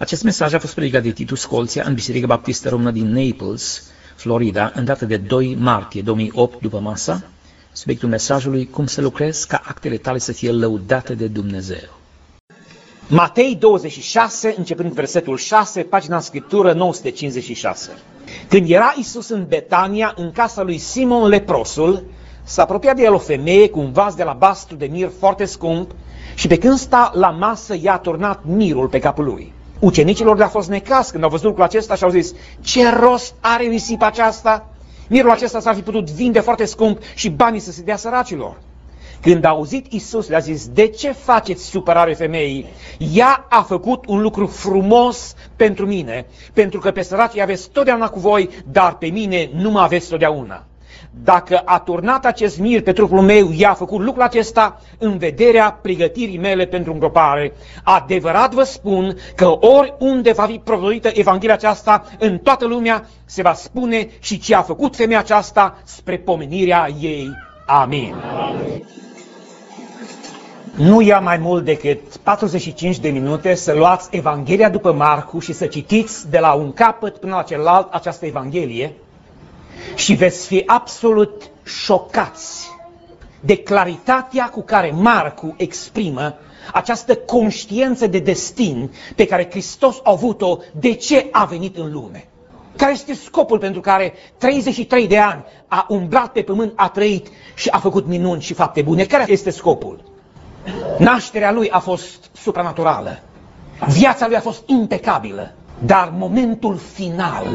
Acest mesaj a fost predicat de Titu Scolția în Biserica Baptistă Română din Naples, Florida, în data de 2 martie 2008 după masa. Subiectul mesajului: cum să lucrezi ca actele tale să fie lăudate de Dumnezeu. Matei 26, începând cu versetul 6, pagina în Scriptură 956. Când era Iisus în Betania, în casa lui Simon leprosul, s-a apropiat de el o femeie cu un vas de alabastru de mir foarte scump și pe când sta la masă i-a turnat mirul pe capul lui. Ucenicilor le-a fost necaz când au văzut lucrul acesta și au zis: ce rost are risipa aceasta? Mirul acesta s-ar fi putut vinde foarte scump și banii să se dea săracilor. Când a auzit Iisus, le-a zis: de ce faceți supărare femeii? Ea a făcut un lucru frumos pentru mine, pentru că pe săracii aveți totdeauna cu voi, dar pe mine nu mă aveți totdeauna. Dacă a turnat acest mir pe trupul meu, ea a făcut lucrul acesta în vederea pregătirii mele pentru îngropare. Adevărat vă spun că oriunde va fi propovăduită Evanghelia aceasta în toată lumea, se va spune și ce a făcut femeia aceasta spre pomenirea ei. Amin. Amin. Nu ia mai mult decât 45 de minute să luați Evanghelia după Marcu și să citiți de la un capăt până la celălalt această Evanghelie și veți fi absolut șocați de claritatea cu care Marcu exprimă această conștiință de destin pe care Hristos a avut-o de ce a venit în lume. Care este scopul pentru care 33 de ani a umblat pe pământ, a trăit și a făcut minuni și fapte bune? Care este scopul? Nașterea lui a fost supranaturală, viața lui a fost impecabilă, dar momentul final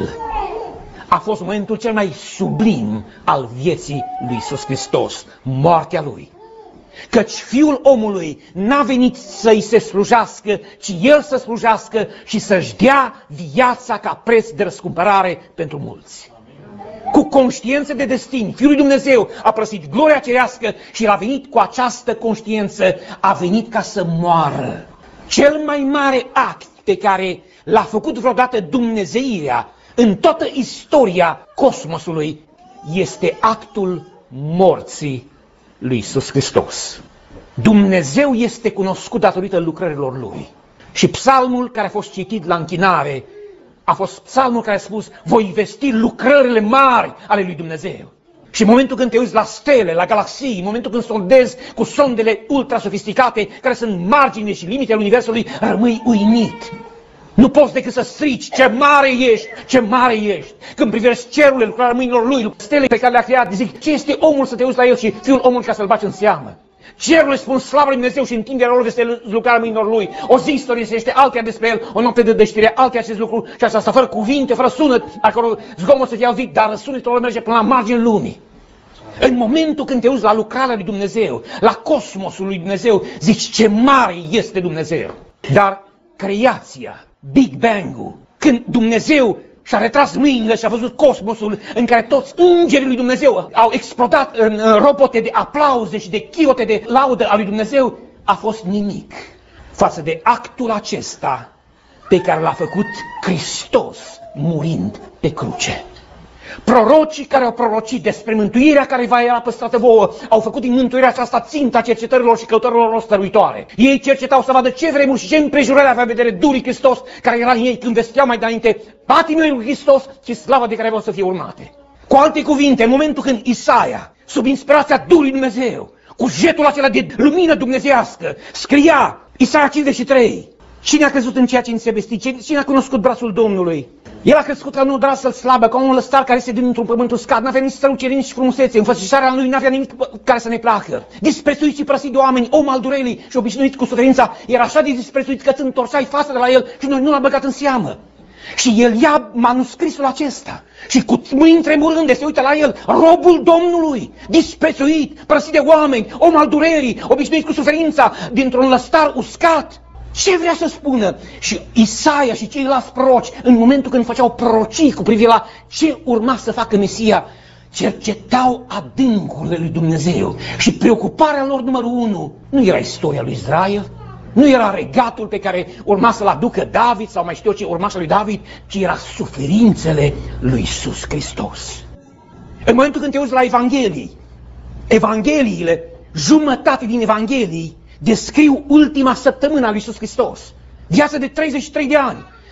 a fost momentul cel mai sublim al vieții lui Iisus Hristos, moartea lui. Căci Fiul omului n-a venit să-i se slujească, ci El să slujească și să-și dea viața ca preț de răscumpărare pentru mulți. Cu conștiință de destin, Fiul lui Dumnezeu a părăsit gloria cerească și a venit cu această conștiință, a venit ca să moară. Cel mai mare act pe care l-a făcut vreodată Dumnezeirea în toată istoria cosmosului este actul morții lui Iisus Hristos. Dumnezeu este cunoscut datorită lucrărilor Lui. Și psalmul care a fost citit la închinare a fost psalmul care a spus: voi vesti lucrările mari ale lui Dumnezeu. Și în momentul când te uiți la stele, la galaxii, în momentul când sondezi cu sondele ultra-sofisticate, care sunt marginile și limitele universului, rămâi uimit. Nu poți decât să strici: ce mare ești, ce mare ești. Când privești cerurile, lucrarea mâinilor lui, stele pe care le-a creat, zic: ce este omul să te uiți la el și Fiul omului ca să-l bagi în seamă? Cerurile spun slavă lui Dumnezeu și întinderea lor este lucrarea mâinilor lui. O zi istorisește altea despre el, o noapte de deștire, alte acest lucru și asta fără cuvinte, fără sunet, acolo zgomot să fie auzit, dar sunetul lor merge până la marginea lumii. În momentul când te uiți la lucrarea lui Dumnezeu, la cosmosul lui Dumnezeu, zici: ce mare este Dumnezeu. Dar creația, Big Bang-ul, când Dumnezeu și-a retras mâinile și a văzut cosmosul în care toți îngerii lui Dumnezeu au explodat în robote de aplauze și de chiote de laudă a lui Dumnezeu, a fost nimic față de actul acesta pe care l-a făcut Hristos murind pe cruce. Prorocii care au prorocit despre mântuirea care va era păstrată vouă au făcut din mântuirea aceasta ținta cercetărilor și căutărilor lor stăruitoare. Ei cercetau să vadă ce vremuri și ce împrejurări avea vedere durii Hristos care era în ei când vesteau mai înainte patimile lui Hristos și slava de care aveau să fie urmate. Cu alte cuvinte, în momentul când Isaia, sub inspirația Duhului Dumnezeu, cu jetul acela de lumină dumnezeiască, scria Isaia 53: cine a crezut în ceea ce ni se vesti? Cine a cunoscut brațul Domnului? El a crescut ca un odrasel slabă, ca un lăstar care se dintr-un pământ uscat. N-avea nici strălucire, nici frumusețe. Înfățișarea lui n-avea nimic care să ne placă. Disprețuit și părăsit de oameni, om al durerii și obișnuit cu suferința, era așa de disprețuit că îți întorceai fața de la el și noi nu l-am băgat în seamă. Și el ia manuscrisul acesta și cu mâini tremurânde se uită la el, robul Domnului, disprețuit, părăsit de oameni, om al durerii, obișnuit cu suferința, dintr-un lăstar uscat. Ce vrea să spună? Și Isaia și ceilalți proroci, în momentul când făceau prorocii cu privire la ce urma să facă Mesia, cercetau adâncurile lui Dumnezeu. Și preocuparea lor numărul 1 nu era istoria lui Israel, nu era regatul pe care urma să-l aducă David sau mai știu ce urmașa lui David, ci era suferințele lui Iisus Hristos. În momentul când te uiți la Evanghelii, Evangheliile, jumătate din Evanghelii descriu ultima săptămână a lui Iisus Hristos. Viața de 33 de ani.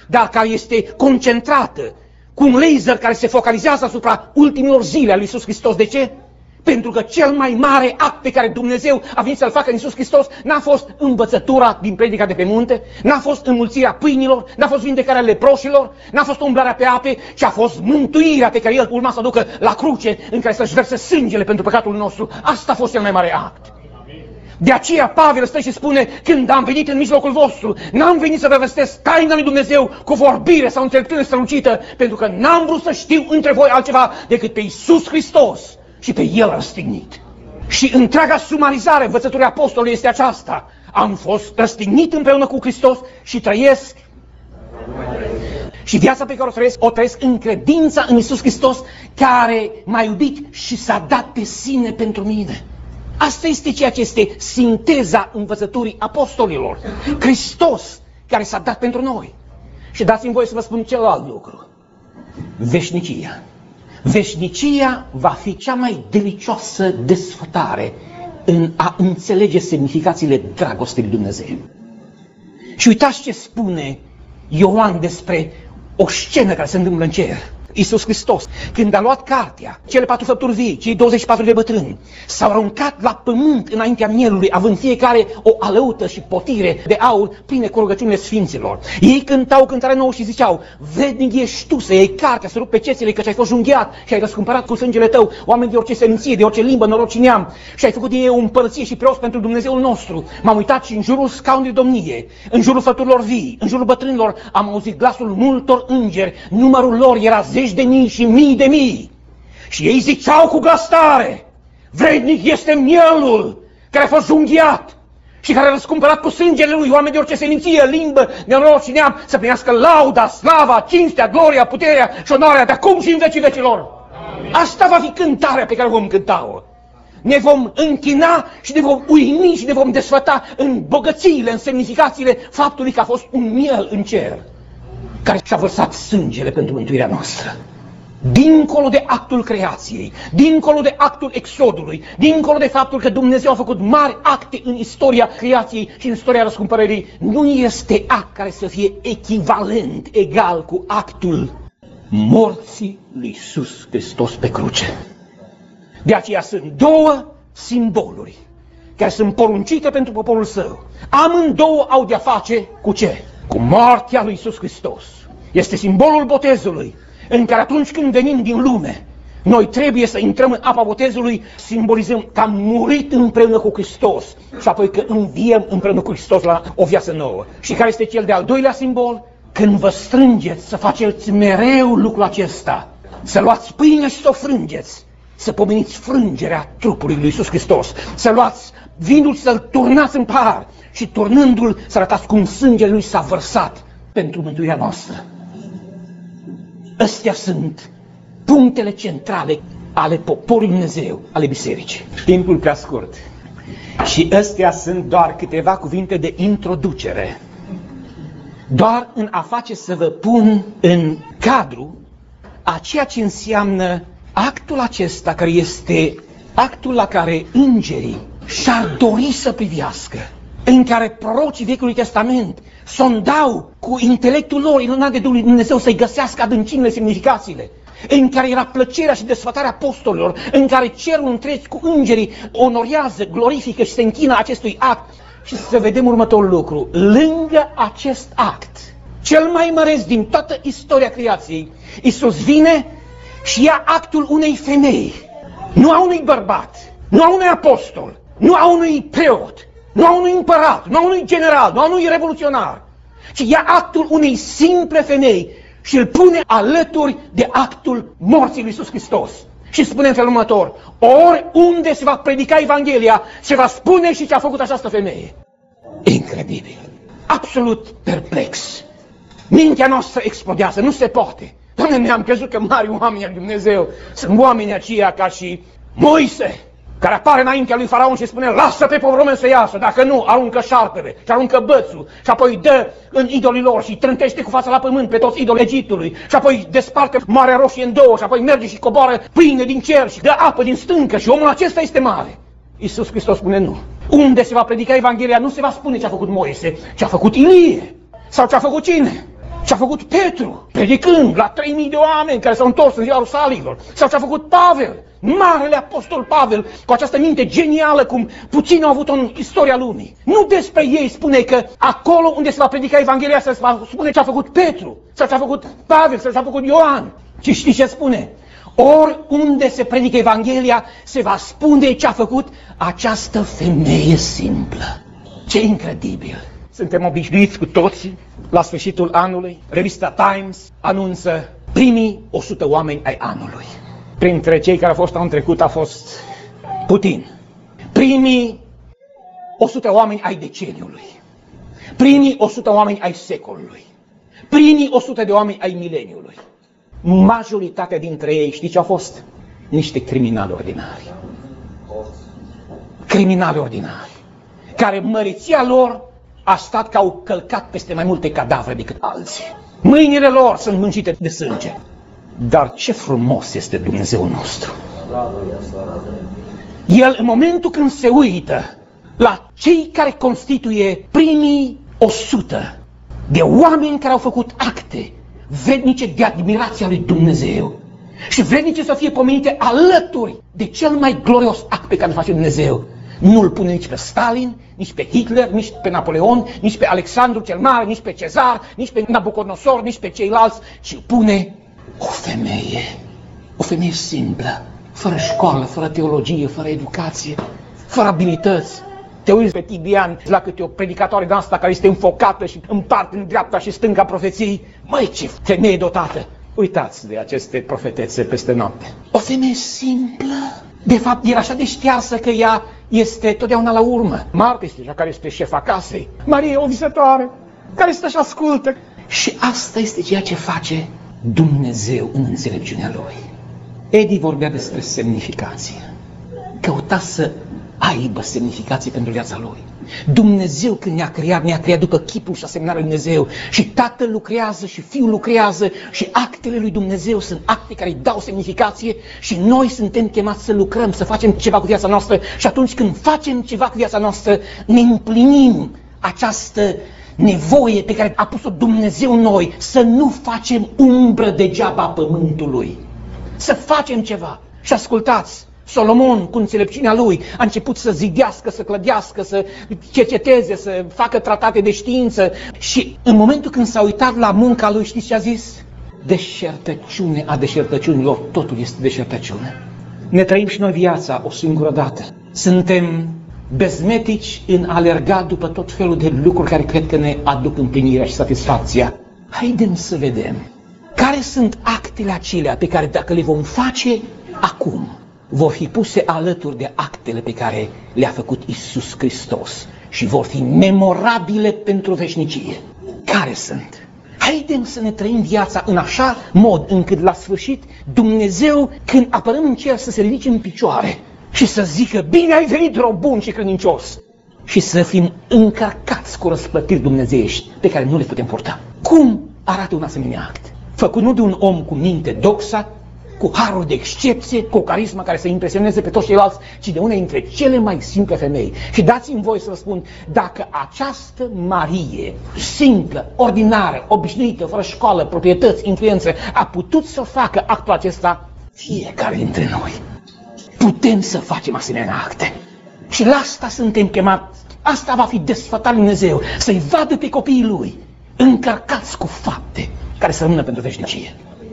dar care este concentrată, cu un laser care se focalizează asupra ultimilor zile ale lui Iisus Hristos. De ce? Pentru că cel mai mare act pe care Dumnezeu a venit să-l facă în Iisus Hristos n-a fost învățătura din predica de pe munte, n-a fost înmulțirea pâinilor, n-a fost vindecarea leproșilor, n-a fost umblarea pe ape, ci a fost mântuirea pe care El urma să o ducă la cruce, în care să-și verse sângele pentru păcatul nostru. Asta a fost cel mai mare act. De aceea Pavel stă și spune, când am venit în mijlocul vostru, n-am venit să vă vestesc taina lui Dumnezeu cu vorbire sau înțelepciune strălucită, pentru că n-am vrut să știu între voi altceva decât pe Iisus Hristos și pe El răstignit. Și întreaga sumarizare învățăturii apostolului este aceasta. Am fost răstignit împreună cu Hristos și trăiesc. Și viața pe care o trăiesc în credința în Iisus Hristos, care m-a iubit și s-a dat pe sine pentru mine. Asta este ceea ce este sinteza învățăturii apostolilor. Hristos care s-a dat pentru noi. Și dați-mi voie să vă spun celălalt lucru. Veșnicia. Veșnicia va fi cea mai delicioasă desfătare în a înțelege semnificațiile dragostei lui Dumnezeu. Și uitați ce spune Ioan despre o scenă care se întâmplă în cer. Iisus Hristos, când a luat cartea, cele 4 făpturi vii, cei 24 de bătrâni, s-au aruncat la pământ înaintea mielului, având fiecare o alăută și potire de aur pline cu rugăciunile sfinților. Ei cântau cântare nouă și ziceau, vrednic ești tu să iei cartea, să rupi pe cețele, căci ai fost junghiat și ai răscumpărat cu sângele tău oameni de orice seminție, de orice limbă, noroc și neam, și ai făcut din ei o împărăție și preoți pentru Dumnezeul nostru. M-am uitat și în jurul scaunului de domnie, în jurul făpturilor vii, în jurul bătrânilor, am auzit glasul multor îngeri, numărul lor era 10.000 și mii de mii. Și ei ziceau cu glas tare, vrednic este mielul care a fost junghiat și care a răscumpărat cu sângele lui oameni de orice seminție, limbă, nenoroc și neam, să primească lauda, slava, cinstea, gloria, puterea și onoarea de acum și în vecii vecilor. Asta va fi cântarea pe care vom cânta-o. Ne vom închina și ne vom uimi și ne vom desfăta în bogățiile, în semnificațiile faptului că a fost un miel în cer care și-a vărsat sângele pentru mântuirea noastră. Dincolo de actul creației, dincolo de actul exodului, dincolo de faptul că Dumnezeu a făcut mari acte în istoria creației și în istoria răscumpărării, nu este act care să fie echivalent, egal cu actul morții lui Iisus Hristos pe cruce. De aceea sunt două simboluri care sunt poruncite pentru poporul său. Amândouă au de-a face cu ce? Cu moartea lui Iisus Hristos. Este simbolul botezului, în care atunci când venim din lume, noi trebuie să intrăm în apa botezului, simbolizăm că am murit împreună cu Hristos și apoi că înviem împreună cu Hristos la o viață nouă. Și care este cel de-al doilea simbol? Când vă strângeți să faceți mereu lucrul acesta, să luați pâine și să o frângeți, să pomeniți frângerea trupului lui Iisus Hristos, să luați vinul și să-l turnați în pahar și turnându-l să arătați cum sângele lui s-a vărsat pentru mântuirea noastră. Astea sunt punctele centrale ale poporului Dumnezeu, ale bisericii. Timpul prea scurt. Și astea sunt doar câteva cuvinte de introducere. Doar în a face să vă pun în cadru a ceea ce înseamnă actul acesta, care este actul la care îngerii și-ar dori să privească, în care prorocii Vechiului Testament sondau cu intelectul lor ilunat de Duhul lui Dumnezeu să-i găsească adâncimile, semnificațiile, în care era plăcerea și desfătarea apostolilor, în care cerul întreg cu îngerii onorează, glorifică și se închină acestui act. Și să vedem următorul lucru. Lângă acest act, cel mai măreț din toată istoria creației, Iisus vine și ia actul unei femei, nu a unui bărbat, nu a unui apostol, nu a unui preot, nu a unui împărat, nu a unui general, nu a unui revoluționar, ci ia actul unei simple femei și îl pune alături de actul morții lui Iisus Hristos. Și spune în felul următor, oriunde se va predica Evanghelia, se va spune și ce a făcut această femeie. Incredibil, absolut perplex. Mintea noastră explodează, nu se poate. Doamne, ne-am crezut că mari oameni al Dumnezeu sunt oamenii aceia ca și Moise, care apare înaintea lui Faraon și spune, lasă pe poporul meu să iasă, dacă nu, aruncă șarpele și aruncă bățul și apoi dă în idolii lor și trântește cu fața la pământ pe toți idolii Egiptului și apoi desparte Marea Roșie în două și apoi merge și coboară pâine din cer și dă apă din stâncă și omul acesta este mare. Iisus Hristos spune nu. Unde se va predica Evanghelia nu se va spune ce a făcut Moise, ce a făcut Ilie sau ce a făcut cine? Ce-a făcut Petru, predicând la 3000 de oameni care s-au întors în ziua Rusalilor, sau ce-a făcut Pavel, marele apostol Pavel, cu această minte genială cum puțin au avut-o în istoria lumii. Nu despre ei spune că acolo unde se va predica Evanghelia se va spune ce-a făcut Petru, sau ce-a făcut Pavel, sau ce-a făcut Ioan. Și știți ce spune? Oriunde se predică Evanghelia se va spune ce-a făcut această femeie simplă. Ce incredibil! Suntem obișnuiți cu toții, la sfârșitul anului, revista Times anunță primii 100 oameni ai anului. Printre cei care au fost anul trecut a fost Putin. Primii 100 oameni ai deceniului. Primii 100 oameni ai secolului. Primii 100 de oameni ai mileniului. Majoritatea dintre ei, știți ce au fost? Niște criminali ordinari. Criminali ordinari. Care măreția lor a stat că au călcat peste mai multe cadavre decât alții. Mâinile lor sunt mânjite de sânge. Dar ce frumos este Dumnezeu nostru! El, în momentul când se uită la cei care constituie primii 100 de oameni care au făcut acte vrednice de admirația lui Dumnezeu și vrednice să fie pomenite alături de cel mai glorios act pe care îl face Dumnezeu, nu îl pune nici pe Stalin, nici pe Hitler, nici pe Napoleon, nici pe Alexandru cel Mare, nici pe Cezar, nici pe Nabucodonosor, nici pe ceilalți, ci îl pune o femeie simplă, fără școală, fără teologie, fără educație, fără abilități. Te uiți pe Tibian la câte o predicatoare de asta care este înfocată și împarte în dreapta și stânga profeții. Măi, ce femeie dotată! Uitați de aceste profetețe peste noapte. O femeie simplă. De fapt, era așa de ștearsă că ea este totdeauna la urmă. Marta este cea care este șefa casei. Maria e o visătoare care stă și ascultă. Și asta este ceea ce face Dumnezeu în înțelepciunea Lui. Edi vorbea despre semnificație. Căuta să aibă semnificație pentru viața Lui. Dumnezeu când ne-a creat după chipul și asemănarea lui Dumnezeu. Și Tatăl lucrează și Fiul lucrează și actele lui Dumnezeu sunt acte care îi dau semnificație și noi suntem chemați să lucrăm, să facem ceva cu viața noastră și atunci când facem ceva cu viața noastră ne împlinim această nevoie pe care a pus-o Dumnezeu în noi, să nu facem umbră degeaba pământului. Să facem ceva. Și ascultați, Solomon, cu înțelepciunea lui, a început să zidească, să clădească, să cerceteze, să facă tratate de știință. Și în momentul când s-a uitat la munca lui, știți ce a zis? Deșertăciune a deșertăciunilor, totul este deșertăciune. Ne trăim și noi viața o singură dată. Suntem bezmetici în alerga după tot felul de lucruri care cred că ne aduc împlinirea și satisfacția. Haidem să vedem care sunt actele acelea pe care dacă le vom face acum, vor fi puse alături de actele pe care le-a făcut Iisus Hristos și vor fi memorabile pentru veșnicie. Care sunt? Haidem să ne trăim viața în așa mod încât la sfârșit Dumnezeu, când apărăm în cer, să se ridice în picioare și să zică: bine ai venit, rob bun și credincios, și să fim încărcați cu răsplătiri dumnezeiești pe care nu le putem purta. Cum arată un asemenea act? Făcut nu de un om cu minte doxa, cu haruri de excepție, cu o carismă care să impresioneze pe toți ceilalți, ci de una dintre cele mai simple femei. Și dați-mi voie să vă spun, dacă această Marie, simplă, ordinară, obișnuită, fără școală, proprietăți, influență, a putut să facă actul acesta, fiecare dintre noi putem să facem asemenea acte. Și la asta suntem chemați. Asta va fi desfătarea lui Dumnezeu, să-i vadă pe copiii Lui încărcați cu fapte care să rămână pentru veșnicie.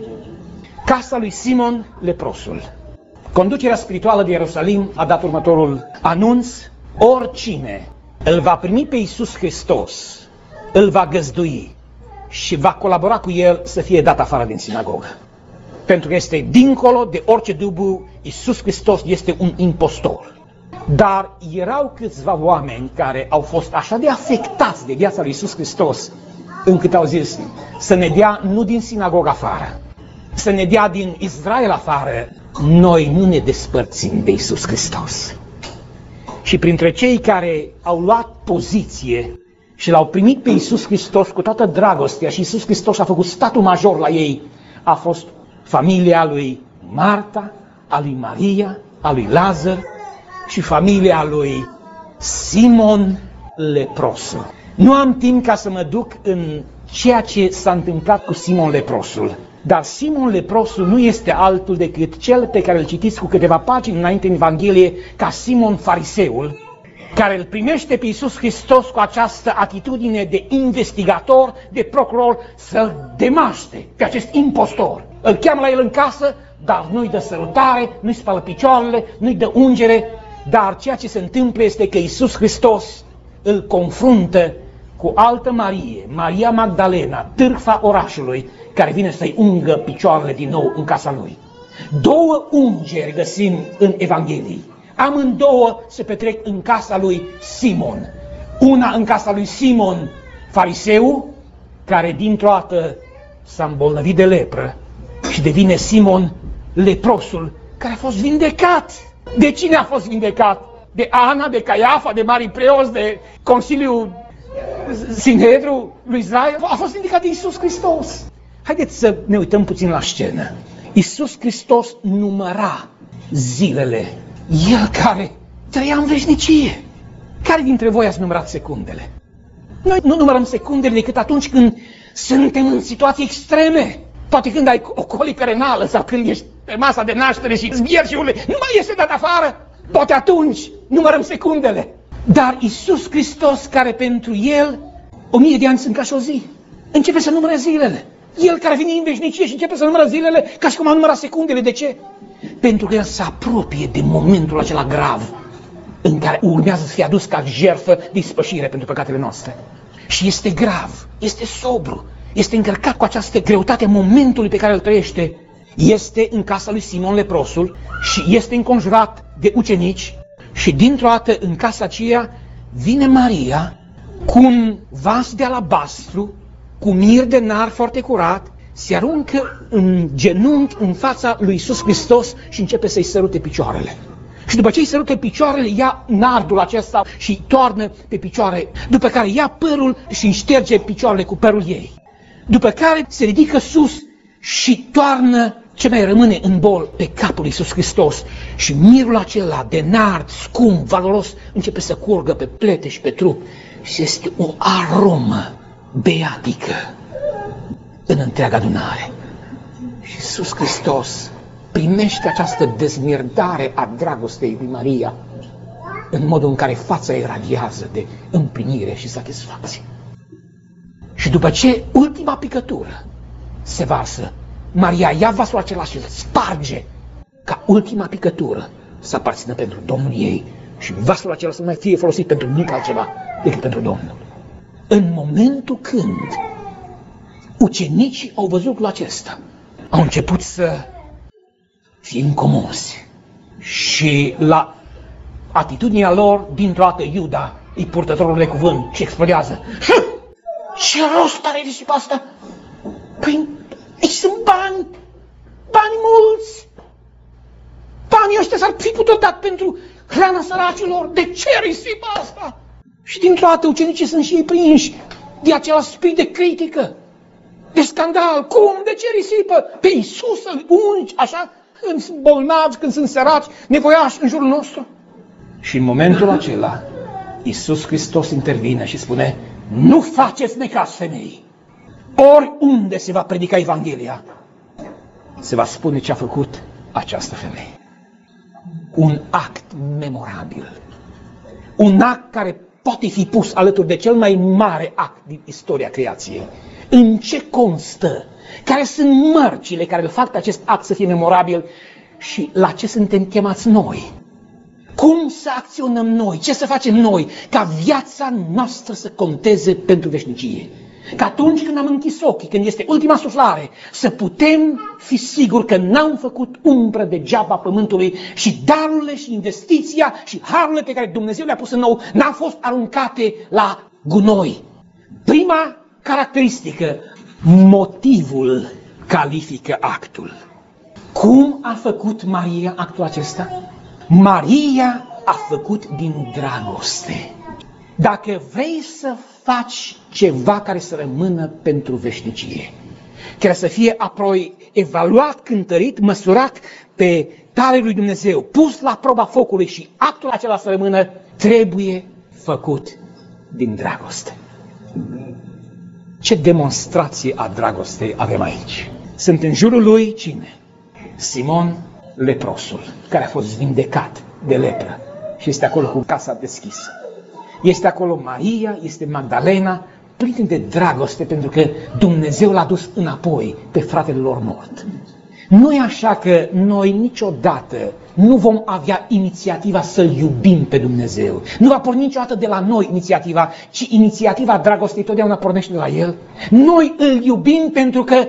Casa lui Simon leprosul. Conducerea spirituală de Ierusalim a dat următorul anunț: oricine îl va primi pe Iisus Hristos, îl va găzdui și va colabora cu el să fie dat afară din sinagogă. Pentru că este dincolo de orice dubiu, Iisus Hristos este un impostor. Dar erau câțiva oameni care au fost așa de afectați de viața lui Iisus Hristos, încât au zis: să ne dea nu din sinagogă afară, să ne dea din Israel afară, noi nu ne despărțim de Iisus Hristos. Și printre cei care au luat poziție și l-au primit pe Iisus Hristos cu toată dragostea și Iisus Hristos a făcut statul major la ei, a fost familia lui Marta, a lui Maria, a lui Lazar și familia lui Simon leprosul. Nu am timp ca să mă duc în ceea ce s-a întâmplat cu Simon leprosul. Dar Simon leprosul nu este altul decât cel pe care îl citiți cu câteva pagini înainte în Evanghelie ca Simon fariseul, care îl primește pe Iisus Hristos cu această atitudine de investigator, de procuror, să-l demaște pe acest impostor. Îl cheamă la el în casă, dar nu-i dă sărutare, nu-i spală picioarele, nu-i dă ungere, dar ceea ce se întâmplă este că Iisus Hristos îl confruntă cu altă Marie, Maria Magdalena, târfa orașului, care vine să-i ungă picioarele din nou în casa lui. Două ungeri găsim în Evanghelii. Amândouă se petrec în casa lui Simon. Una în casa lui Simon, fariseu, care dintr-o dată s-a îmbolnăvit de lepră și devine Simon leprosul, care a fost vindecat. De cine a fost vindecat? De Ana, de Caiafa, de mari preoți, de Consiliul Sinhedru lui Israel? A fost vindecat de Iisus Hristos. Haideți să ne uităm puțin la scenă. Iisus Hristos număra zilele. El care trăia în veșnicie. Care dintre voi ați numărat secundele? Noi nu numărăm secundele decât atunci când suntem în situații extreme. Poate când ai o colică renală sau când ești pe masa de naștere și zbieri și urle, nu mai iese dat afară. Poate atunci numărăm secundele. Dar Iisus Hristos, care pentru El 1000 de ani sunt ca și o zi, începe să numere zilele. El care vine în veșnicie și începe să numără zilele ca și cum a numărat secundele. De ce? Pentru că El se apropie de momentul acela grav în care urmează să fie adus ca jertfă de ispășire pentru păcatele noastre. Și este grav, este sobru, este încărcat cu această greutate a momentului pe care îl trăiește. Este în casa lui Simon leprosul și este înconjurat de ucenici și dintr-o dată în casa aceea vine Maria cu un vas de alabastru, cu mir de nar foarte curat, se aruncă în genunchi în fața lui Iisus Hristos și începe să-i sărute picioarele. Și după ce îi sărute picioarele, ia nardul acesta și îi toarnă pe picioare, după care ia părul și îi șterge picioarele cu părul ei. După care se ridică sus și toarnă ce mai rămâne în bol pe capul lui Iisus Hristos. Și mirul acela de nard scump, valoros, începe să curgă pe plete și pe trup. Și este o aromă beatică în întreaga adunare. Și Iisus Hristos primește această dezmierdare a dragostei lui Maria în modul în care fața ei radiază de împlinire și satisfacție. Și după ce ultima picătură se varsă, Maria ia vasul acela și îl sparge ca ultima picătură să aparțină pentru Domnul ei și vasul acela să nu mai fie folosit pentru nimic altceva decât pentru Domnul. În momentul când ucenicii au văzut lucrul acesta, au început să fie incomozi și la atitudinea lor, dintr-o dată Iuda, îi purtătorul de cuvânt și explodează. Ce rost are risipa asta? Păi, aici sunt bani, bani mulți. Banii ăștia s-ar fi putut dat pentru hrana săracilor. De ce risipa asta? Și dintr-o dată ucenicii sunt și ei prinși de acela spirit de critică, de scandal. Cum? De ce risipă? Pe Iisus îl ungi așa când sunt bolnavi, când sunt săraci, nevoiași în jurul nostru? Și în momentul acela Iisus Hristos intervine și spune: nu faceți necaz, femei. Oriunde se va predica Evanghelia, se va spune ce a făcut această femeie. Un act memorabil. Un act care poate fi pus alături de cel mai mare act din istoria creației. În ce constă? Care sunt mărcile care îl fac pe acest act să fie memorabil și la ce suntem chemați noi? Cum să acționăm noi? Ce să facem noi ca viața noastră să conteze pentru veșnicie? Că atunci când am închis ochii, când este ultima suflare, să putem fi siguri că n-am făcut umbră degeaba pământului și darurile și investiția și harurile pe care Dumnezeu le-a pus în nou n-au fost aruncate la gunoi. Prima caracteristică, motivul califică actul. Cum a făcut Maria actul acesta? Maria a făcut din dragoste. Dacă vrei să faci ceva care să rămână pentru veșnicie, care să fie apoi evaluat, cântărit, măsurat pe tale lui Dumnezeu, pus la proba focului și actul acela să rămână, trebuie făcut din dragoste. Ce demonstrație a dragostei avem aici? Sunt în jurul lui cine? Simon leprosul, care a fost vindecat de lepră și este acolo cu casa deschisă. Este acolo Maria, este Magdalena, plin de dragoste pentru că Dumnezeu l-a dus înapoi pe fratele lor mort. Nu e așa că noi niciodată nu vom avea inițiativa să-L iubim pe Dumnezeu. Nu va porni niciodată de la noi inițiativa, ci inițiativa dragostei totdeauna pornește de la El. Noi îl iubim pentru că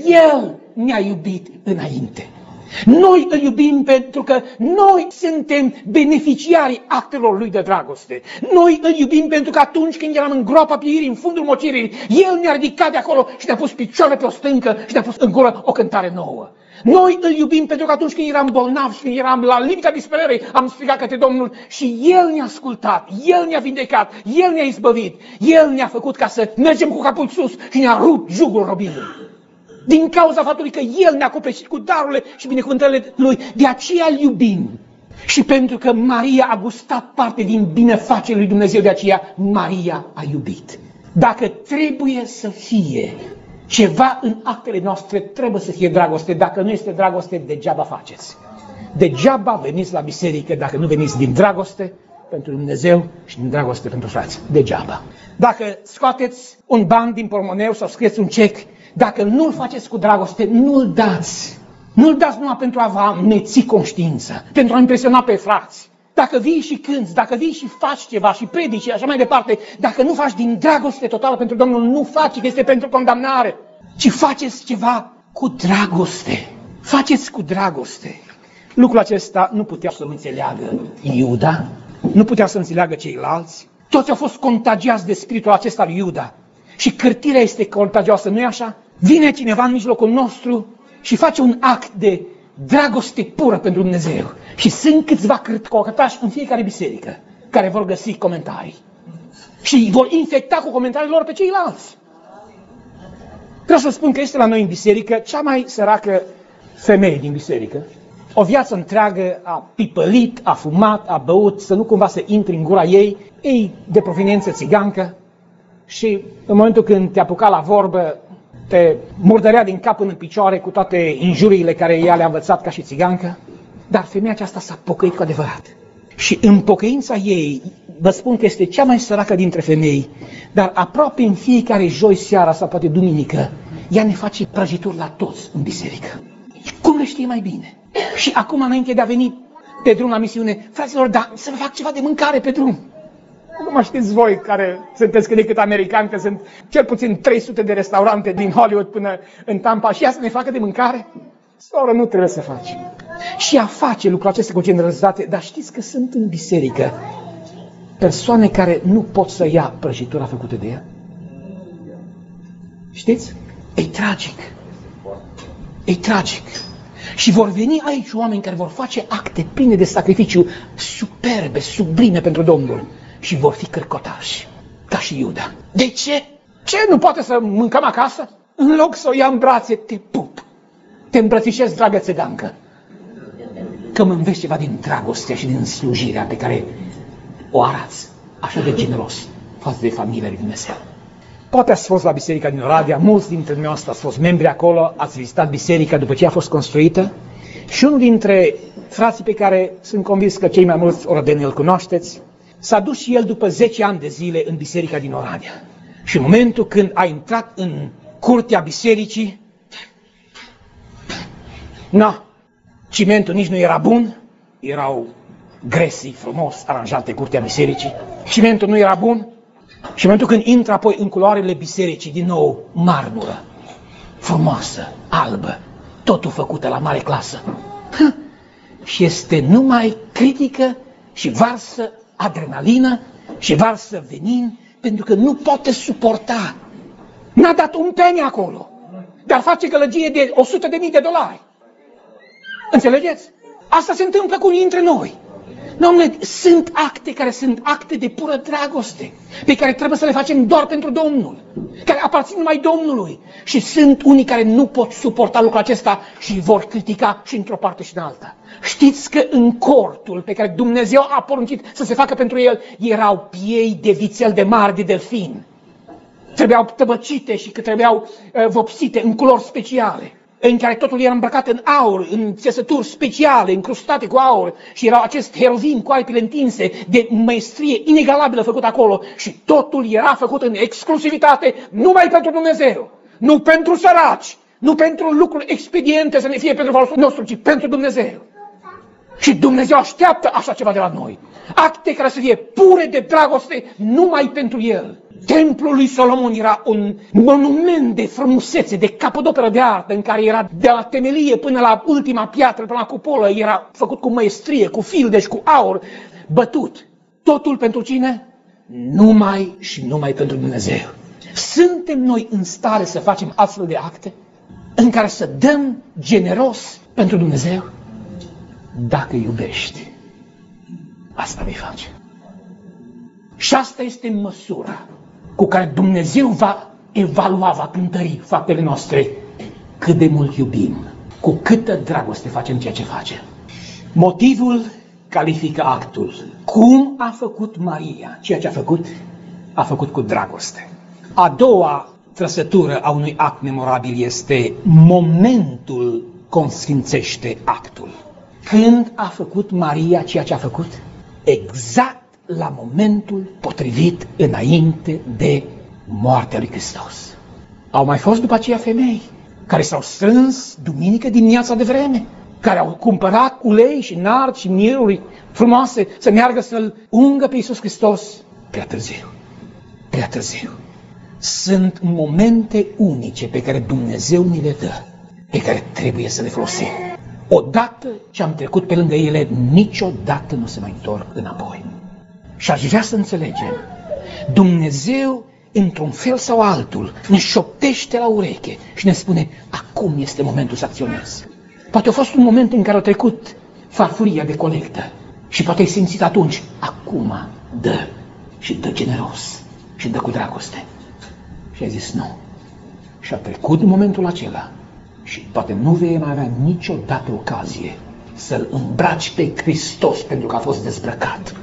El ne-a iubit înainte. Noi îl iubim pentru că noi suntem beneficiarii actelor lui de dragoste. Noi îl iubim pentru că atunci când eram în groapa pieirii, în fundul mocirii, El ne-a ridicat de acolo și ne-a pus picioare pe o stâncă și ne-a pus în gură o cântare nouă. Noi îl iubim pentru că atunci când eram bolnavi și când eram la limita disperării, am strigat către Domnul și El ne-a ascultat, El ne-a vindecat, El ne-a izbăvit, El ne-a făcut ca să mergem cu capul sus și ne-a rupt jugul robinului. Din cauza faptului că El ne-a copleșit cu darurile și binecuvântările Lui, de aceea îl iubim. Și pentru că Maria a gustat parte din binefacerea lui Dumnezeu, de aceea Maria a iubit. Dacă trebuie să fie ceva în actele noastre, trebuie să fie dragoste. Dacă nu este dragoste, degeaba faceți. Degeaba veniți la biserică dacă nu veniți din dragoste pentru Dumnezeu și din dragoste pentru frați. Degeaba. Dacă scoateți un ban din portmoneu sau scrieți un cec, dacă nu-l faceți cu dragoste, nu-l dați. Nu-l dați numai pentru a vă ameți conștiința, pentru a impresiona pe frați. Dacă vii și cânți, dacă vii și faci ceva și predici și așa mai departe, dacă nu faci din dragoste totală pentru Domnul, nu faci, că este pentru condamnare, ci faceți ceva cu dragoste. Faceți cu dragoste. Lucrul acesta nu putea să înțeleagă Iuda, nu putea să înțeleagă ceilalți. Toți au fost contagiați de spiritul acesta lui Iuda. Și cârtirea este contagioasă, nu-i așa? Vine cineva în mijlocul nostru și face un act de dragoste pură pentru Dumnezeu. Și sunt câțiva cârcotași în fiecare biserică care vor găsi comentarii. Și vor infecta cu comentariile lor pe ceilalți. Vreau să spun că este la noi în biserică cea mai săracă femeie din biserică. O viață întreagă a pipălit, a fumat, a băut, să nu cumva să intri în gura ei, ei de proveniență țigancă. Și în momentul când te apuca la vorbă, te murdărea din cap până în picioare cu toate injuriile care ea le-a învățat ca și țigancă. Dar femeia aceasta s-a pocăit cu adevărat. Și în pocăința ei, vă spun că este cea mai săracă dintre femei, dar aproape în fiecare joi seara sau poate duminică, ea ne face prăjituri la toți în biserică. Cum le știe mai bine? Și acum, înainte de a veni pe drum la misiune, fraților, da, să vă fac ceva de mâncare pe drum. Nu mă știți voi care sunteți cât de cât americani, că sunt cel puțin 300 de restaurante din Hollywood până în Tampa și ea să ne facă de mâncare? Soră, nu trebuie să faci. Și ea face lucrul acesta cu generozitate, dar știți că sunt în biserică persoane care nu pot să ia prăjitura făcută de ea? Știți? E tragic. E tragic. Și vor veni aici oameni care vor face acte pline de sacrificiu, superbe, sublime pentru Domnul. Și vor fi cărcotași, ca și Iuda. De ce? Ce, nu poate să mâncăm acasă? În loc să o ia în brațe, te pup. Te îmbrățișez, dragă țăgancă. Că mă înveți ceva din dragostea și din slujirea pe care o arăți așa de generos față de familia lui Dumnezeu. Poate ați fost la biserica din Oradea, mulți dintre dumneavoastră ați fost membri acolo, ați vizitat biserica după ce a fost construită. Și unul dintre frații pe care sunt convins că cei mai mulți oradeni îl cunoașteți, s-a dus și el după 10 ani de zile în biserica din Oradea. Și în momentul când a intrat în curtea bisericii, cimentul nici nu era bun, erau gresii frumos aranjate curtea bisericii, cimentul nu era bun și în momentul când intră apoi în culoarele bisericii, din nou marmură, frumoasă, albă, totul făcută la mare clasă. Și este numai critică și varsă adrenalină și varsă venin, pentru că nu poate suporta. N-a dat un penny acolo, dar face gălăgie de $100.000. Înțelegeți? Asta se întâmplă cu unii dintre noi. Dom'le, sunt acte care sunt acte de pură dragoste, pe care trebuie să le facem doar pentru Domnul, care aparțin numai Domnului. Și sunt unii care nu pot suporta lucrul acesta și vor critica și într-o parte și în alta. Știți că în cortul pe care Dumnezeu a poruncit să se facă pentru el, erau piei de vițel de mare, de delfin. trebuiau tăbăcite și că trebuiau vopsite în culori speciale, în care totul era îmbrăcat în aur, în țesături speciale, încrustate cu aur, și erau acest heruvim cu aripile întinse de măestrie inegalabilă făcut acolo, și totul era făcut în exclusivitate numai pentru Dumnezeu, nu pentru săraci, nu pentru lucruri expediente să ne fie pentru folosul nostru, ci pentru Dumnezeu. Și Dumnezeu așteaptă așa ceva de la noi. Acte care să fie pure de dragoste numai pentru El. Templul lui Solomon era un monument de frumusețe, de capodoperă de artă, în care era de la temelie până la ultima piatră, până la cupolă, era făcut cu măestrie, cu fildeș, cu aur, bătut. Totul pentru cine? Numai și numai pentru Dumnezeu. Suntem noi în stare să facem astfel de acte în care să dăm generos pentru Dumnezeu? Dacă iubești, asta vei face. Și asta este măsura cu care Dumnezeu va evalua, va cântări faptele noastre. Cât de mult iubim, cu câtă dragoste facem ceea ce facem. Motivul califică actul. Cum a făcut Maria ceea ce a făcut cu dragoste. A doua trăsătură a unui act memorabil este momentul consfințește actul. Când a făcut Maria ceea ce a făcut? Exact la momentul potrivit înainte de moartea lui Hristos. Au mai fost după aceea femei care s-au strâns duminică dimineața de vreme, care au cumpărat ulei și nard și miruri frumoase să meargă să-L ungă pe Iisus Hristos. Prea târziu, prea târziu. Sunt momente unice pe care Dumnezeu ni le dă, pe care trebuie să le folosim. Odată ce am trecut pe lângă ele, niciodată nu se mai întorc înapoi. Și aș vrea să înțelegem, Dumnezeu, într-un fel sau altul, ne șoptește la ureche și ne spune, acum este momentul să acționezi. Poate a fost un moment în care a trecut farfuria de colectă și poate ai simțit atunci, acum dă și dă generos și dă cu dragoste. Și ai zis nu. Și a trecut momentul acela. Și poate nu vei mai avea niciodată ocazie să-L îmbraci pe Hristos pentru că a fost dezbrăcat.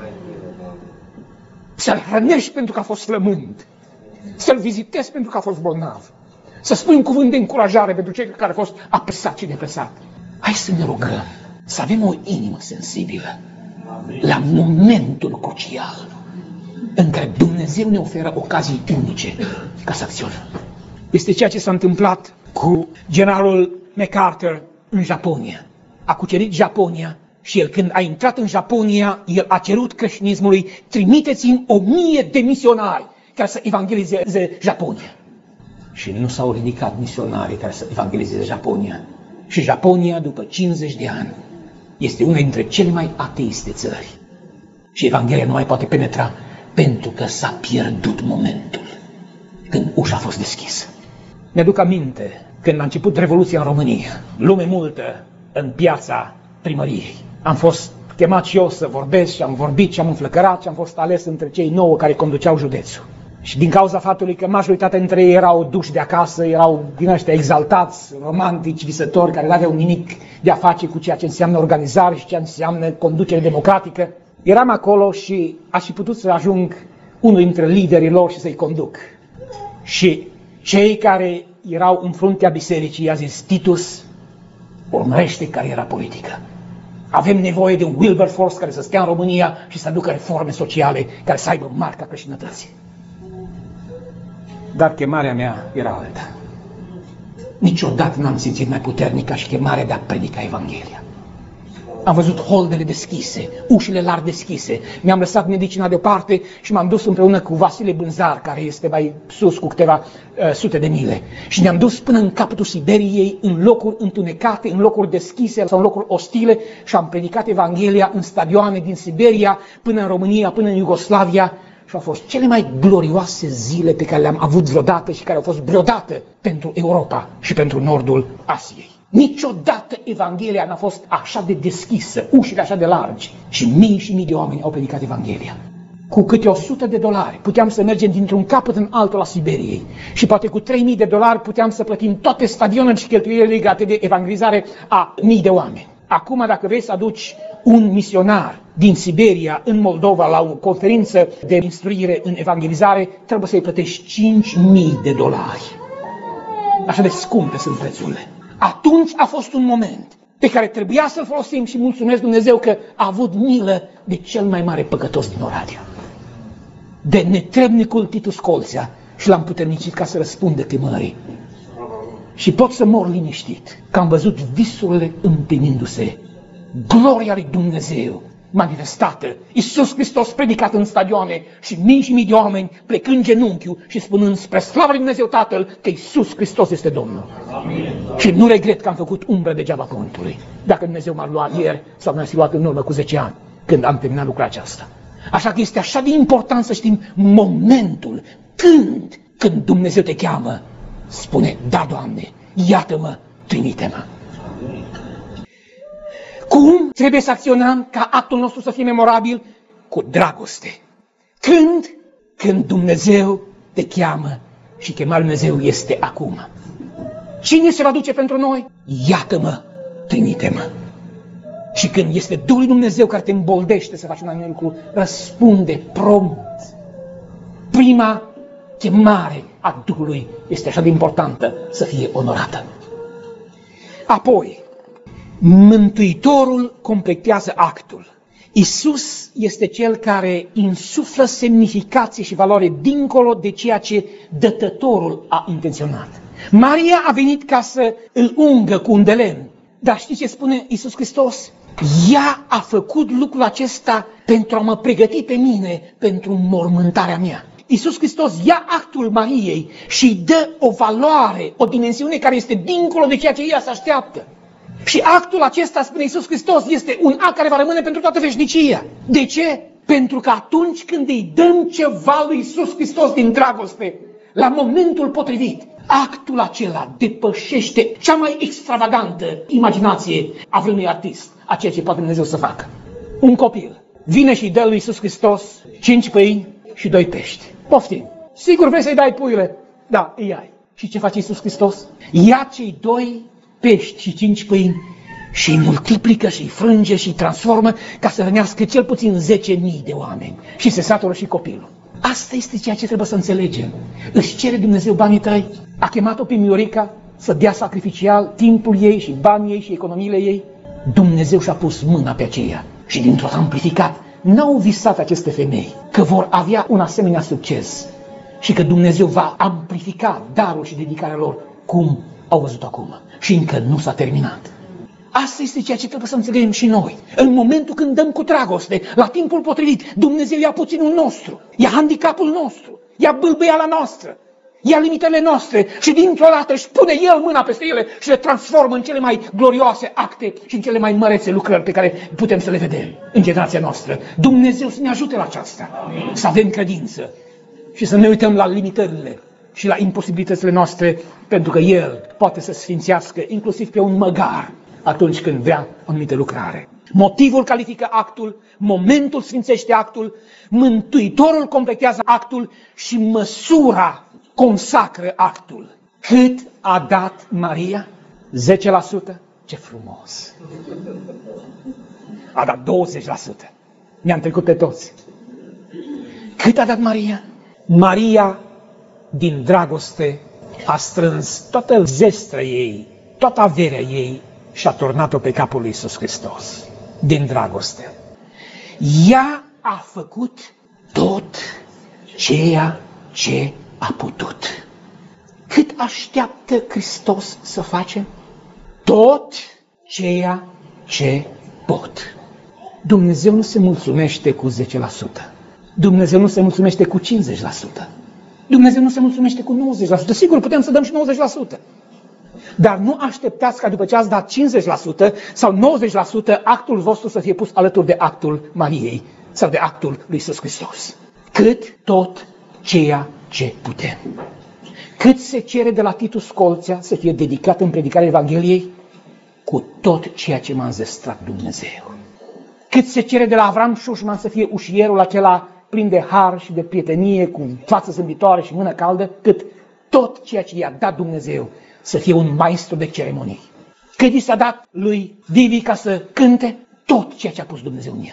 Să-L hrănești pentru că a fost flămând. Să-L vizitezi pentru că a fost bolnav. Să spui un cuvânt de încurajare pentru cei care au fost apăsat și depresat. Hai să ne rugăm să avem o inimă sensibilă la momentul crucial în care Dumnezeu ne oferă ocazii unice ca să acționăm. Este ceea ce s-a întâmplat cu generalul MacArthur în Japonia. A cucerit Japonia și el, când a intrat în Japonia, el a cerut creștinismului, trimiteți-mi 1000 de misionari care să evangelizeze Japonia. Și nu s-au ridicat misionarii care să evangelizeze Japonia. Și Japonia, după 50 de ani, este una dintre cele mai ateiste țări. Și Evanghelia nu mai poate penetra pentru că s-a pierdut momentul când ușa a fost deschisă. Mi-aduc aminte când a început Revoluția în România, lume multă în piața primăriei. Am fost chemat și eu să vorbesc și am vorbit și am înflăcărat și am fost ales între cei 9 care conduceau județul. Și din cauza faptului că majoritatea dintre ei erau duși de acasă, erau din ăștia exaltați, romantici, visători, care nu aveau nimic de a face cu ceea ce înseamnă organizare și ceea ce înseamnă conducere democratică, eram acolo și aș fi putut să ajung unul dintre liderii lor și să-i conduc. Și cei care erau în fruntea bisericii i-a zis, Titus, urmărește cariera politică. Avem nevoie de un Wilberforce care să stea în România și să aducă reforme sociale care să aibă marca creștinătății. Dar chemarea mea era alta. Niciodată n-am simțit mai puternic ca și chemarea de a predica Evanghelia. Am văzut holdele deschise, ușile larg deschise. Mi-am lăsat medicina deoparte și m-am dus împreună cu Vasile Bânzar, care este mai sus cu câteva sute de mile. Și ne-am dus până în capătul Siberiei, în locuri întunecate, în locuri deschise sau în locuri ostile și am predicat Evanghelia în stadioane din Siberia, până în România, până în Iugoslavia. Și au fost cele mai glorioase zile pe care le-am avut vreodată și care au fost vreodată pentru Europa și pentru nordul Asiei. Niciodată Evanghelia n-a fost așa de deschisă, ușile așa de largi și mii și mii de oameni au predicat Evanghelia. Cu câte $100 puteam să mergem dintr-un capăt în altul a Siberiei și poate cu $3.000 puteam să plătim toate stadionele și cheltuielile legate de evangelizare a mii de oameni. Acum, dacă vrei să aduci un misionar din Siberia în Moldova la o conferință de instruire în evangelizare, trebuie să-i plătești $5.000. Așa de scumpe sunt prețurile. Atunci a fost un moment pe care trebuia să-l folosim și mulțumesc Dumnezeu că a avut milă de cel mai mare păcătos din Oradea, de netrebnicul Titu Scolțea, și l-am puternicit ca să răspundă chemării. Și pot să mor liniștit, că am văzut visurile împlinindu-se. Gloria lui Dumnezeu manifestată, Iisus Hristos predicat în stadioane și mii de oameni plecând genunchiul și spunând spre slava lui Dumnezeu Tatăl că Iisus Hristos este Domnul. Amin. Și nu regret că am făcut umbră degeaba pământului. Dacă Dumnezeu m-a luat ieri sau mi-a luat în urmă cu 10 ani, când am terminat lucrarea aceasta. Așa că este așa de important să știm momentul când Dumnezeu te cheamă. Spune, da, Doamne, iată-mă, trimite-mă. Cum trebuie să acționăm ca actul nostru să fie memorabil? Cu dragoste. Când Dumnezeu te cheamă și chemarea lui Dumnezeu este acum. Cine se va duce pentru noi? Iată-mă, trimite-mă. Și când este Duhul lui Dumnezeu care te îmboldește să faci un anumit lucru, răspunde prompt. Prima chemare a Duhului este așa de importantă să fie onorată. Apoi, Mântuitorul completează actul. Iisus este Cel care insuflă semnificație și valoare dincolo de ceea ce dătătorul a intenționat. Maria a venit ca să îl ungă cu un de lemn. Dar știți ce spune Iisus Hristos? Ea a făcut lucrul acesta pentru a mă pregăti pe mine pentru mormântarea mea. Iisus Hristos ia actul Mariei și îi dă o valoare, o dimensiune care este dincolo de ceea ce ea se așteaptă. Și actul acesta, spune Iisus Hristos, este un act care va rămâne pentru toată veșnicia. De ce? Pentru că atunci când îi dăm ceva lui Iisus Hristos din dragoste, la momentul potrivit, actul acela depășește cea mai extravagantă imaginație a vreunui artist, a ceea ce poate Dumnezeu să facă. Un copil vine și îi dă lui Iisus Hristos 5 pâini și 2 pești. Poftim! Sigur vrei să-i dai puiule? Da, îi ai. Și ce face Iisus Hristos? Ia cei 2 pești și 5 pâini și îi multiplică și îi frânge și îi transformă ca să hrănească cel puțin 10.000 de oameni. Și se satură și copilul. Asta este ceea ce trebuie să înțelegem. Își cere Dumnezeu banii tăi. A chemat-o pe Miorica să dea sacrificial timpul ei și banii ei și economiile ei. Dumnezeu și-a pus mâna pe aceea și dintr-o amplificat. N-au visat aceste femei că vor avea un asemenea succes și că Dumnezeu va amplifica darul și dedicarea lor cum au văzut acum. Și încă nu s-a terminat. Asta este ceea ce trebuie să înțelegem și noi. În momentul când dăm cu dragoste, la timpul potrivit, Dumnezeu ia puținul nostru, ia handicapul nostru, ia bâlbâiala noastră, ia limitele noastre și dintr-o dată își pune El mâna peste ele și le transformă în cele mai glorioase acte și în cele mai mărețe lucrări pe care putem să le vedem în generația noastră. Dumnezeu să ne ajute la aceasta. Amin. Să avem credință și să ne uităm la limitările și la imposibilitățile noastre, pentru că El poate să sfințească inclusiv pe un măgar atunci când vrea o anumită lucrare. Motivul califică actul, momentul sfințește actul, Mântuitorul completează actul și măsura consacră actul. Cât a dat Maria? 10%? Ce frumos! A dat 20%. Ne-am trecut pe toți. Cât a dat Maria? Maria, din dragoste, a strâns toată zestrea ei, toată averea ei și a turnat-o pe capul lui Iisus Hristos. Din dragoste. Ea a făcut tot ceea ce a putut. Cât așteaptă Hristos să facem? Tot ceea ce pot. Dumnezeu nu se mulțumește cu 10%. Dumnezeu nu se mulțumește cu 50%. Dumnezeu nu se mulțumește cu 90%. Sigur, putem să dăm și 90%. Dar nu așteptați ca după ce ați dat 50% sau 90% actul vostru să fie pus alături de actul Mariei sau de actul lui Iisus Hristos. Cât tot ceea ce putem. Cât se cere de la Titu Scolțea să fie dedicat în predicarea Evangheliei? Cu tot ceea ce m-a înzestrat Dumnezeu. Cât se cere de la Avram Șușman să fie ușierul acela plin de har și de prietenie, cu față zâmbitoare și mână caldă? Cât tot ceea ce i-a dat Dumnezeu să fie un maestru de ceremonii. Cât i s-a dat lui Divi ca să cânte? Tot ceea ce a pus Dumnezeu în el.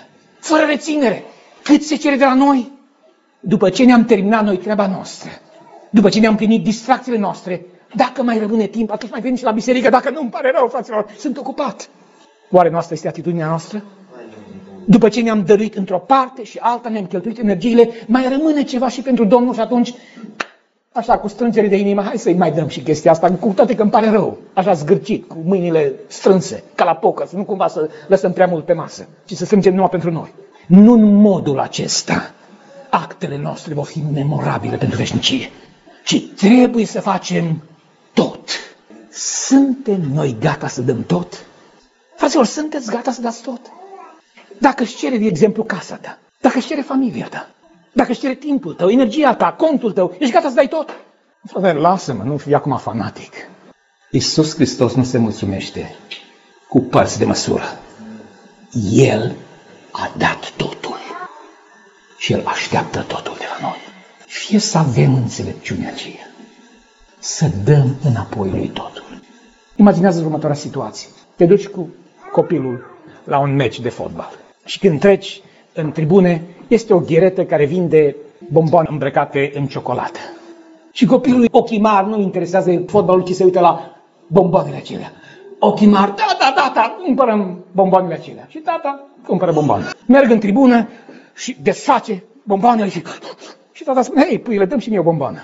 fără reținere. Cât se cere de la noi? După ce ne-am terminat noi treaba noastră, după ce ne-am plinit distracțiile noastre, dacă mai rămâne timp, atunci mai venim și la biserică. Dacă nu, îmi pare rău, fraților, sunt ocupat. Oare noastră este atitudinea noastră? După ce ne-am dăruit într-o parte și alta, ne-am cheltuit energiile, mai rămâne ceva și pentru Domnul și atunci, așa, cu strângere de inimă, hai să-i mai dăm și chestia asta, cu toate că îmi pare rău, așa zgârcit, cu mâinile strânse, ca la poker, să nu cumva să lăsăm prea mult pe masă, ci să strângem numai pentru noi. Nu în modul acesta actele noastre vor fi memorabile pentru veșnicie, ci trebuie să facem tot. Suntem noi gata să dăm tot? Fraților, sunteți gata să dați tot? Dacă își cere, de exemplu, casa ta, dacă își cere familia ta, dacă își cere timpul tău, energia ta, contul tău, ești gata să dai tot? Frate, lasă-mă, nu fi acum fanatic. Iisus Hristos nu se mulțumește cu părți de măsură. El a dat totul și El așteaptă totul de la noi. Fie să avem înțelepciunea aceea, să dăm înapoi lui totul. Imaginează următoarea situație. Te duci cu copilul la un meci de fotbal și când treci în tribune, este o gheretă care vinde bomboane îmbrăcate în ciocolată. Și copilul, ochii mari, nu interesează fotbalul, ci se uită la bomboanele acelea. Ochii mari, da, cumpărăm bomboanele acelea. Și tata cumpără bomboane. Merg în tribună și desface bomboanele și tata spune, hei, puiule, dăm și mie o bomboană.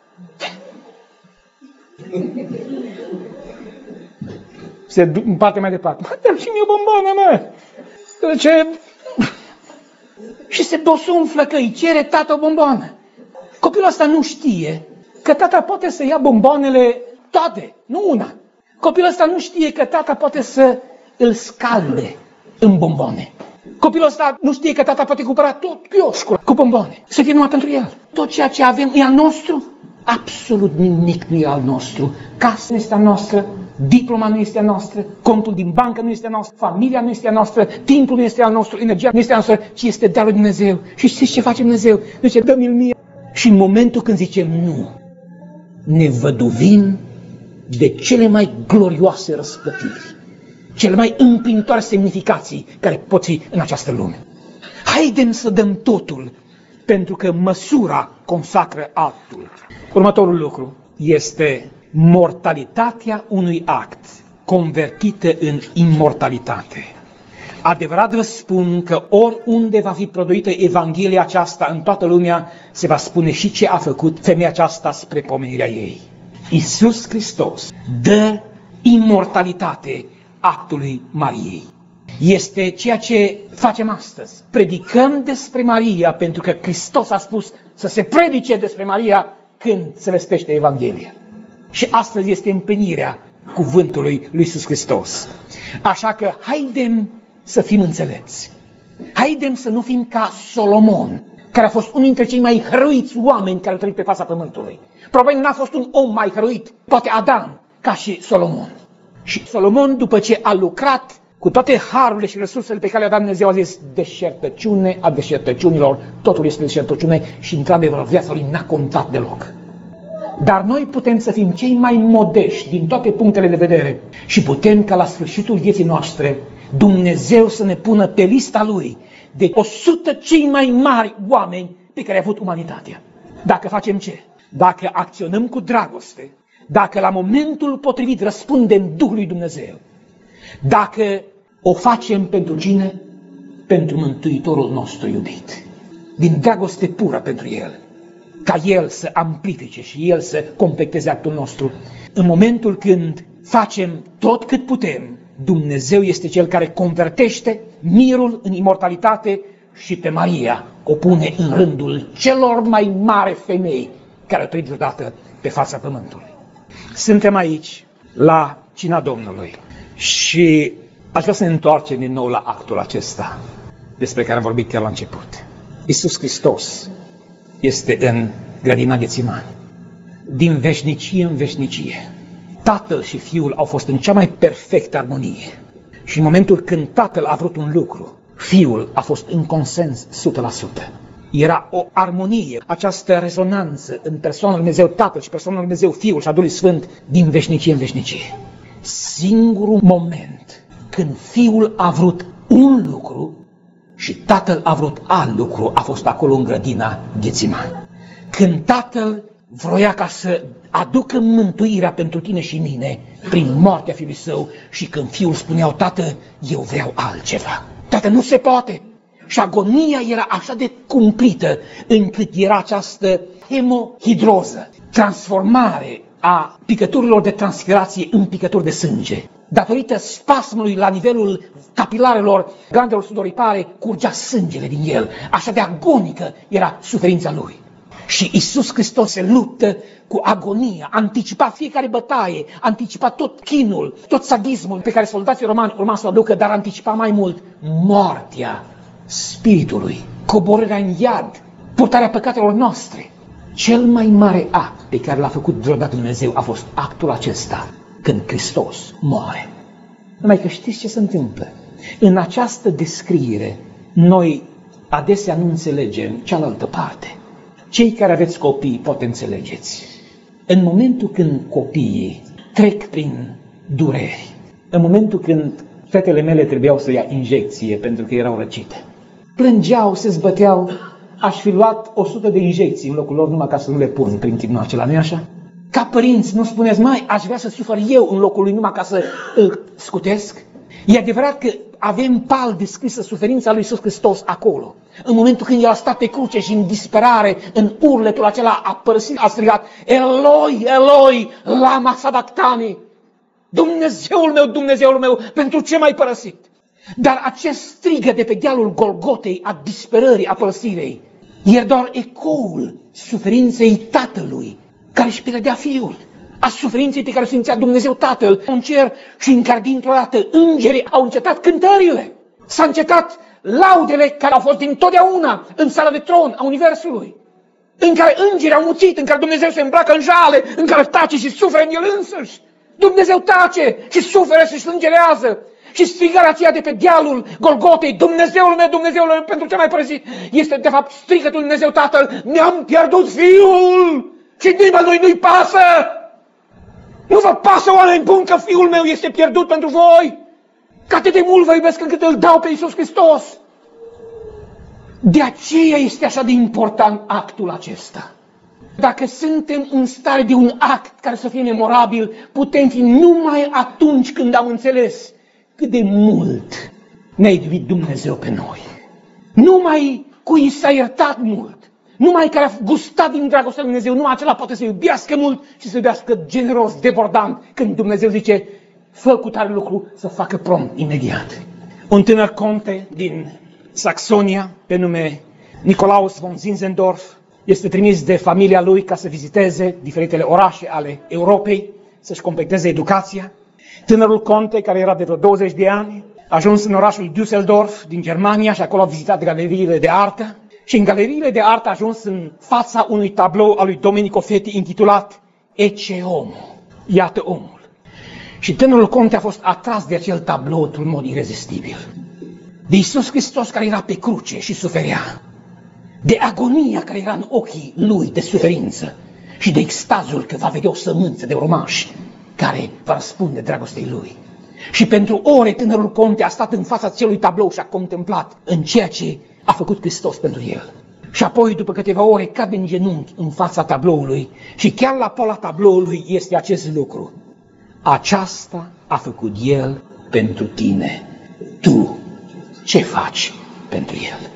Se împarte mai departe. Mă, dăm și mie o bomboană, mă! Ce... Și se dosumflă că îi cere tata o bomboană. Copilul ăsta nu știe că tata poate să ia bomboanele toate, nu una. Copilul ăsta nu știe că tata poate să îl scalde în bomboane. Copilul ăsta nu știe că tata poate cumpăra tot chioșcul cu bomboane. Să fie numai pentru el. Tot ceea ce avem e al nostru. Absolut nimic nu e al nostru. Casa nu este a noastră, diploma nu este a noastră, contul din bancă nu este a noastră, familia nu este a noastră, timpul nu este al nostru, energia nu este a noastră, ci este darul lui Dumnezeu. Și știți ce face Dumnezeu? Zice, dă-mi-l mie. Și în momentul când zicem nu, ne văduvim de cele mai glorioase răsplătiri, cele mai împlinitoare semnificații care pot fi în această lume. Haidem să dăm totul, pentru că măsura consacră actul. Următorul lucru este mortalitatea unui act convertită în imortalitate. Adevărat vă spun că oriunde va fi produită Evanghelia aceasta în toată lumea, se va spune și ce a făcut femeia aceasta spre pomenirea ei. Iisus Hristos dă imortalitate actului Mariei. Este ceea ce facem astăzi. Predicăm despre Maria pentru că Hristos a spus să se predice despre Maria când se vestește Evanghelia. Și astăzi este împlinirea cuvântului lui Iisus Hristos. Așa că haidem să fim înțelepți. Haidem să nu fim ca Solomon, care a fost unul dintre cei mai hăruiți oameni care au trăit pe fața pământului. Probabil n-a fost un om mai hăruit, poate Adam, ca și Solomon. Și Solomon, după ce a lucrat cu toate harurile și resursele pe care le-a dat Dumnezeu, a zis, deșertăciune a deșertăciunilor, totul este deșertăciune și într-adevăr viața lui n-a contat deloc. Dar noi putem să fim cei mai modești din toate punctele de vedere și putem ca la sfârșitul vieții noastre Dumnezeu să ne pună pe lista Lui de 100 cei mai mari oameni pe care a avut umanitatea. Dacă facem ce? Dacă acționăm cu dragoste, dacă la momentul potrivit răspundem Duhului Dumnezeu, dacă o facem pentru cine? Pentru Mântuitorul nostru iubit. Din dragoste pură pentru El. Ca El să amplifice și El să completeze actul nostru. În momentul când facem tot cât putem, Dumnezeu este Cel care convertește mirul în imortalitate și pe Maria o pune în rândul celor mai mari femei care au trăit vreodată pe fața pământului. Suntem aici la cina Domnului și aș vrea să ne întoarcem din nou la actul acesta despre care am vorbit chiar la început. Iisus Hristos este în grădina Ghețimani. Din veșnicie în veșnicie, Tatăl și Fiul au fost în cea mai perfectă armonie. Și în momentul când Tatăl a vrut un lucru, Fiul a fost în consens 100%. Era o armonie, această rezonanță în persoana lui Dumnezeu Tatăl și persoana lui Dumnezeu Fiul și a Duhului Sfânt din veșnicie în veșnicie. Singurul moment când Fiul a vrut un lucru Și Tatăl a vrut alt lucru, a fost acolo în grădina Ghețiman. Când Tatăl vroia ca să aducă mântuirea pentru tine și mine prin moartea Fiului Său și când Fiul spuneau, Tată, eu vreau altceva. Tată, nu se poate. Și agonia era așa de cumplită încât era această hemohidroză, transformare a picăturilor de transpirație în picături de sânge. Datorită spasmului la nivelul capilarelor, glandelor sudoripare, curgea sângele din el. Așa de agonică era suferința lui. Și Iisus Hristos se luptă cu agonia, anticipa fiecare bătaie, anticipa tot chinul, tot sadismul pe care soldații romani urma să o aducă, dar anticipa mai mult moartea spiritului, coborârea în iad, purtarea păcatelor noastre. Cel mai mare act pe care l-a făcut vreodată Dumnezeu a fost actul acesta, când Hristos moare. Numai că știți ce se întâmplă? În această descriere, noi adesea nu înțelegem cealaltă parte. Cei care aveți copii poate înțelegeți. În momentul când copiii trec prin dureri, în momentul când fetele mele trebuiau să ia injecție pentru că erau răcite, plângeau, se zbăteau, aș fi luat 100 de injecții în locul lor numai ca să nu le pun prin timp acela, nu-i așa? Ca părinți, nu spuneți, mai aș vrea să sufăr eu în locul lui numai ca să îl scutesc? E adevărat că avem pal descrisă suferința lui Iisus Hristos acolo. În momentul când El a stat pe cruce și în disperare, în urletul acela a părăsit, a strigat, Eloi, Eloi, lama sabactani, Dumnezeul meu, pentru ce m-ai părăsit? Dar acest strigă de pe dealul Golgotei, a disperării, a părăsirei, e doar ecoul suferinței Tatălui, care își pierdea Fiul, a suferinței pe care o simțea Dumnezeu Tatăl în cer și în care dintr-o dată îngerii au încetat cântările, s-a încetat laudele care au fost dintotdeauna în sala de tron a Universului, în care îngerii au muțit, în care Dumnezeu se îmbracă în jale, în care tace și suferă în El însuși. Dumnezeu tace și suferă și slângerează. Și strigarea aceea de pe dealul Golgotei, Dumnezeul meu, pentru ce m-ai părăsit, este de fapt strigătul Dumnezeu Tatăl, mi-am pierdut Fiul și nimănui nu-i pasă. Nu vă pasă, oameni buni, că Fiul meu este pierdut pentru voi? Că atât de mult vă iubesc încât îl dau pe Iisus Hristos. De aceea este așa de important actul acesta. Dacă suntem în stare de un act care să fie memorabil, putem fi numai atunci când am înțeles cât de mult ne-a iubit Dumnezeu pe noi. Numai cui s-a iertat mult, numai care a gustat din dragostea lui Dumnezeu, numai acela poate să iubească mult și să iubească generos, debordant, când Dumnezeu zice, fă cu tare lucru, să facă prompt, imediat. Un tânăr conte din Saxonia, pe nume Nicolaus von Zinzendorf, este trimis de familia lui ca să viziteze diferitele orașe ale Europei, să-și completeze educația. Tânărul conte, care era de vreo 20 de ani, a ajuns în orașul Düsseldorf din Germania și acolo a vizitat galeriile de artă. Și în galeriile de artă a ajuns în fața unui tablou al lui Domenico Feti intitulat Ecce Homo, iată omul. Și tânărul conte a fost atras de acel tablou într-un mod irezistibil. De Iisus Hristos care era pe cruce și suferea, de agonia care era în ochii lui de suferință și de extazul că va vedea o sămânță de urmași care va răspunde dragostei lui. Și pentru ore tânărul conte a stat în fața acelui tablou și a contemplat în ceea ce a făcut Hristos pentru el. Și apoi, după câteva ore, cade în genunchi în fața tabloului și chiar la poala tabloului este acest lucru. Aceasta a făcut El pentru tine. Tu ce faci pentru El?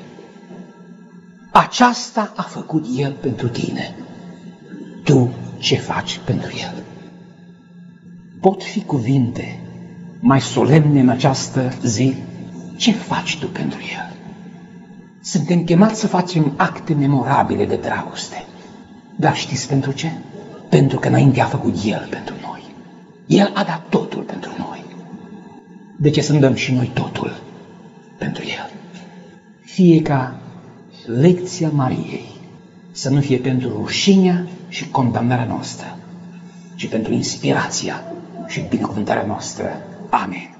Aceasta a făcut El pentru tine. Tu ce faci pentru El? Pot fi cuvinte mai solemne în această zi? Ce faci tu pentru El? Suntem chemați să facem acte memorabile de dragoste. Dar știți pentru ce? Pentru că înainte a făcut El pentru noi. El a dat totul pentru noi. De ce să nu dăm și noi totul pentru El? Fie ca lecția Mariei să nu fie pentru rușinea și condamnarea noastră, ci pentru inspirația și binecuvântarea noastră. Amin.